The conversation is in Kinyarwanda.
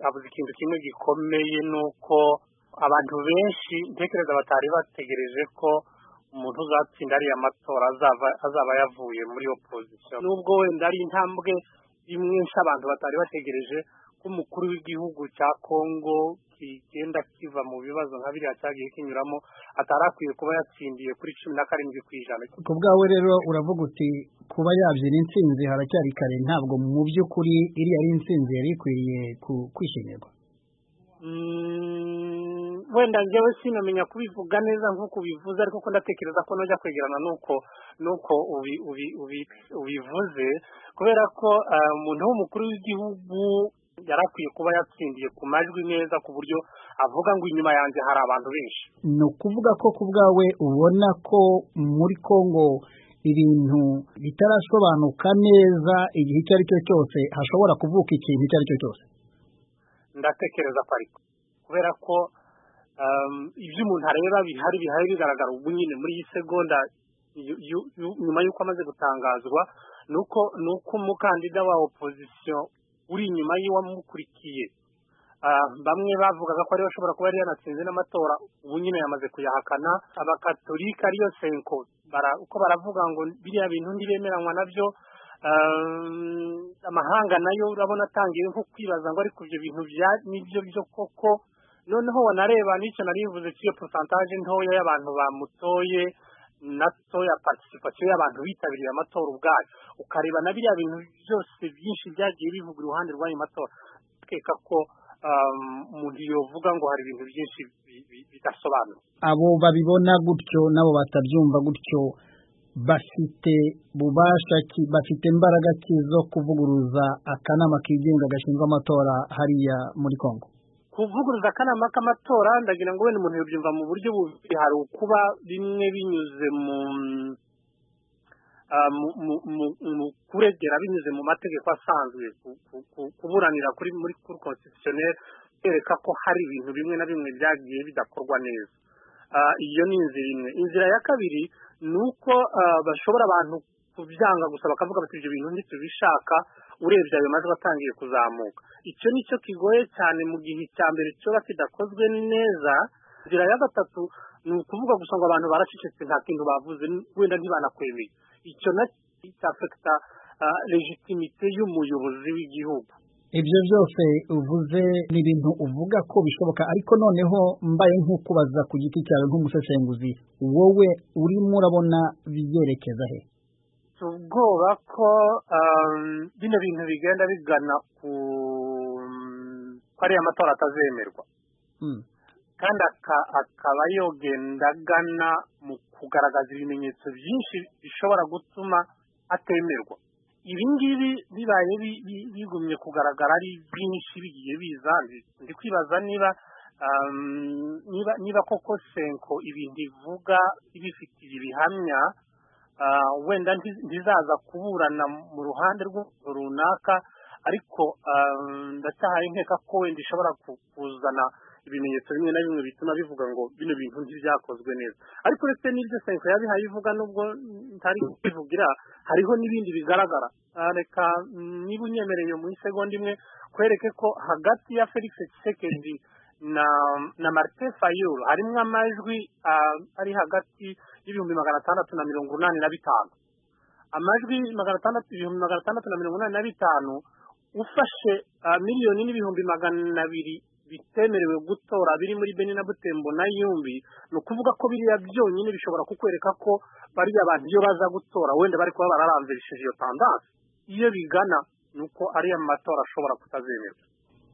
avuze ikintu kimwe gikomeye nuko abantu benshi ntekereza batari bategereje ko umuntu uzatsinda ariya matora azaba yavuye muri opposition nubwo wenda ari intambwe imwe abantu batari bategereje ko umukuru w'igihugu cya Kongo kigenda kiva mu bibazo nka biriya cyagiye kinyuramo atarakwiye kuba yatsindiye kuri 17%. Ku bwawe rero uravuga uti kuba yabyina intsinzi haracyari kare, ntabwo mu by'ukuri iriya ari intsinzi yari ikwiriye kwishimirwa? Wenda njyewe sinamenya kubivuga neza nk'uko bivuze, ariko ko ndatekereza ko nojya kwegerana nuko ubivuze, kubera ko umuntu w'umukuru w'igihugu yarakwiye kuba yatsindiye ku majwi neza ku buryo avuga ngo inyuma yanjye hari abantu benshi. Ni ukuvuga ko ku bwawe ubona ko muri Kongo ibintu bitarasobanuka neza, igihe icyo ari cyo cyose hashobora kuvuka ikintu icyo ari cyo cyose? Ndatekereza ko ariko kubera ko ibyo umuntu areba bihari bigaragara ubu nyine muri iyi segonda nyuma y'uko amaze gutangazwa nuko umukandida wa opposition uri inyuma y'uwamukurikiye bamwe bavugaga ko ariwe ashobora kuba yari yanatsinze n'amatora, ubu nyine yamaze kuyahakana. Abakatolika ariyo senko uko baravuga ngo biriya bintu ndibemeranywa nabyo, amahanga nayo urabona atangiye nko kwibaza ngo ariko ibyo bintu nibyo byo koko. Noneho wanareba n'icyo narivuze cy'iyo pourcentage ntoya y'abantu bamutoye nato ya participation y'abantu bitabiriye amatora ubwayo, ukareba na biriya bintu byose byinshi byagiye bivuga iruhande rw'ayo matora, keka ko umuntu yovuga ngo hari ibintu byinshi bidasobanutse. Abo babibona gutyo nabo batabyumva gutyo bafite bubasha ki, bafite imbaraga ki zo kuvuguruza akanama kigenga gashinzwe amatora hariya muri Kongo? Kuvuguruza akanama k'amatora ndagira ngo wenda umuntu yobyumva mu buryo bubiri. Hari ukuba bimwe binyuze mu kuregera binyuze mu mategeko asanzwe, kuburanira muri cour constitutionnelle, kereka ko hari ibintu bimwe na bimwe byagiye bidakorwa neza. Iyo ni inzira imwe. Inzira ya kabiri nuko bashobora abantu kubyanga gusa bakavuga bati ibyo bintu ntitubishaka, urebye ayo majwi atangiye kuzamuka. Icyo nicyo kigoye cyane mu gihe cya mbere cyo kidakozwe neza. Inzira ya gatatu ni ukuvuga gusa ngo abantu baracecetse nta kintu bavuze, wenda ntibanakwemeye. Icyo nacyo cyafekta legitimite y'umuyobozi w'igihugu. Ibyo byose uvuze ni ibintu uvuga ko bishoboka, ariko noneho mbaye nk'ukubaza ku giti cyawe nk'umusesenguzi, wowe urimo urabona byerekeza he? Ubwoba ko bino bintu bigenda bigana ku ariya matora atazemerwa, kandi akaba yogenda agana mu kugaragaza ibimenyetso byinshi bishobora gutuma atemerwa. Ibi ngibi bibaye bigumye kugaragara ari byinshi bigiye biza, ndi kwibaza niba koko senko ibintu ivuga ibifitiye ibihamya, wenda ntizaza kuburana mu ruhande runaka, ariko ndacyahaye nkeka ko wenda ishobora kuzana ibimenyetso bimwe na bimwe bituma bivuga ngo bino bintu ntibyakozwe neza. Ariko uretse n'ibyo senko yabihaye ivuga, nubwo ntari kubivugira, hariho n'ibindi bigaragara. Reka niba unyemereye mu isegonda imwe kwereke ko hagati ya Felix Tshisekedi na Martin Fayulu harimo amajwi ari hagati y'ibihumbi 685. Amajwi 685 ufashe miliyoni n'ibihumbi 200 bitemerewe gutora biri muri Beni na Butembo na Yumbi, no kuvuga ko biriya byonyine bishobora kukwereka ko bari abantu iyo baza gutora wenda bari kuba bararamvirishije iyo tendance. Iyo bigana nuko ari amatora ashobora kutazemerwa.